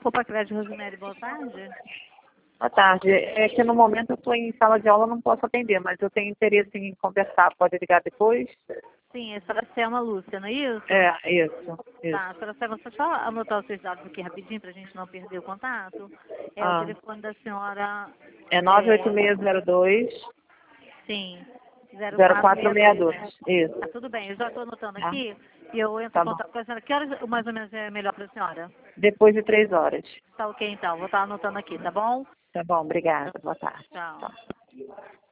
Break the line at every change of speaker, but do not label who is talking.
Copa Crédito Rosemary, boa tarde.
Boa tarde. É que no momento eu estou em sala de aula, não posso atender, mas eu tenho interesse em conversar. Pode ligar depois?
Sim, essa vai ser a Lúcia, não é isso?
Isso.
Tá, a senhora Selma, só anotar os seus dados aqui rapidinho para a gente não perder o contato. O telefone da senhora...
É 98602
Sim,
0462. Isso.
Tá, tudo bem, eu já estou anotando aqui e eu entro em
Tá bom.
contato com a senhora. Que horas mais ou menos é melhor para a senhora?
Depois de 3 horas.
Tá ok, então. Vou estar anotando aqui, tá bom?
Tá bom, obrigada. Boa tarde.
Tchau.
Tchau.